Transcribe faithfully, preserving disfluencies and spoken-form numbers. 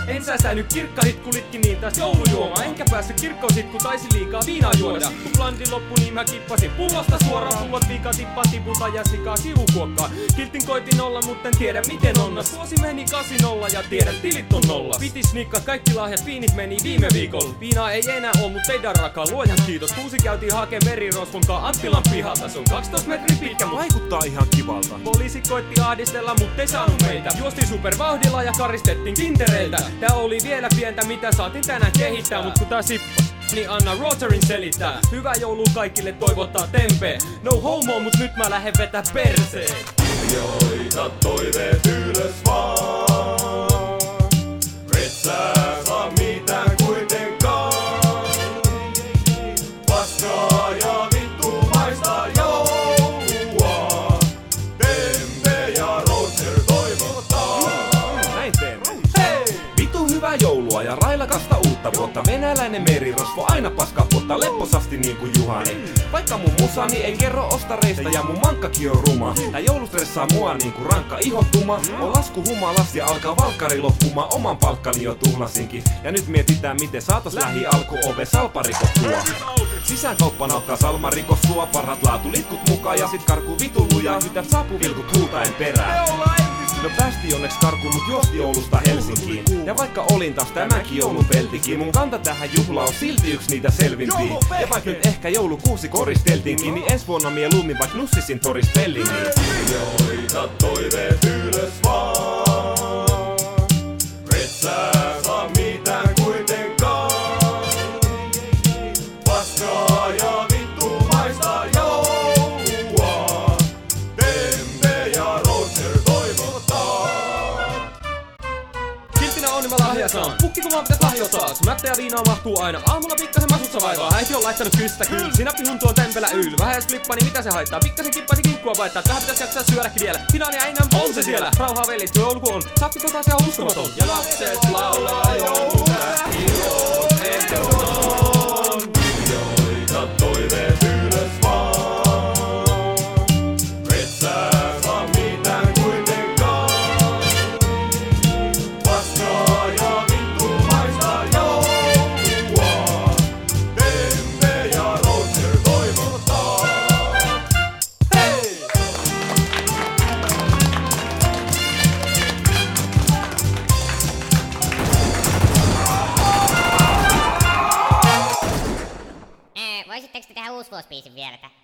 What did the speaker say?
En säästänyt kirkkahitkulitki niin taas joulujuoma. Enkä päässyt kirkkousit ku taisi liikaa viinaa juoda. Kun blandi loppu niin mä kippasin pullosta suoraan. Pullot viikaa tippaan tiputa ja sikaa sivukuokkaa. Kiltin koitin olla mut en tiedä miten onnas. Vuosi meni kasi nolla ja tiedät tilit on nolla. Piti snikkaa kaikki lahjat, viinit meni viime viikolla. Viinaa ei enää oo mut teidän rakaa, luojan kiitos. Kuusi käytiin hakee merirosvonkaan Anttilan pihalta. Se on kaksitoista metriä pitkä mut vaikuttaa ihan kivalta. Poliisi koitti ahdistella mut ei saanut meitä. Juostiin supervauhdilla ja karistettiin kintereiltä. Tää oli vielä pientä mitä saatiin tänään kehittää. Mut kun tää sippas, niin anna Rogerin selittää. Hyvää joulua kaikille toivottaa Tempe. No homo mut nyt mä lähden vetää perseen. Joita toiveet ylös vaan. Et sä saa mitään kuitenkaan. Paskaa ja vittumaista joulua. Tempe ja Roger toivottaa. Näin teemme. Hei! Vitu hyvää joulua ja railakasta uutta vuotta. Venäläinen merirosvo aina paskaa pottaa lepposasti niinku Juhani. Vaikka mun musani ei kerro ostareista ja mun mankkakin on ruma. Tää joulu stressaa mua niinku rankka ihottuma. On lasku humalas ja alkaa valkkari loppumaan. Oman palkkani jo tuhlasinkin. Ja nyt mietitään miten saatas lähi alku ove salparikottua. Sisäänkauppa naukkaa salmarikos sua. Parhaat laatulitkut mukaan ja sit karkuu vituluja. Tytät saapuu vilkut huutaen perään. No päästi onneksi karkuun, mut juosti joulusta Helsinkiin. Ja vaikka olin taas tämänkin joulun peltikin, mun kanta tähän juhlaan on silti yks niitä selvimpiä. Ja vaikka nyt ehkä joulukuusi koristeltiinkin, niin ensi vuonna mieluummin vaik nussisin Toris Pellingiin. Joita toiveet ylös vaan. Et sä saa mitään kuitenkaan. Paskaa ja vittumaista joulua. Tempe ja Roger toivottaa. Kilttinä on niin mä lahja saan. Pukki kun vaan pitäis lahjoa taas. Mättä ja viinaa mahtuu aina. Aamulla pikkasen masussa vaivaa. Äiti on laittanut kystä kyl. Sinappi on Tempelä yl. Vähän jos flippa, niin mitä se haittaa? Pikkasen kippasi kinkkua vaittaa. Tähän pitäis jaksaa syödäkin vielä. Finaalia ei enää on se siellä. Rauhaa velit, tuo jouluku on. Sappi tota se on uskomaton. Ja lapset laulaa joulutähti on ehdoton. Joita toiveet ylös vaan. Et sä saa mitään kuitenkaan. Paskaa ja vittumaista joulua. Tempe ja Roger toivottaa. Hei! Ää, voisitteko te tehdä uusvuospiisin vielä?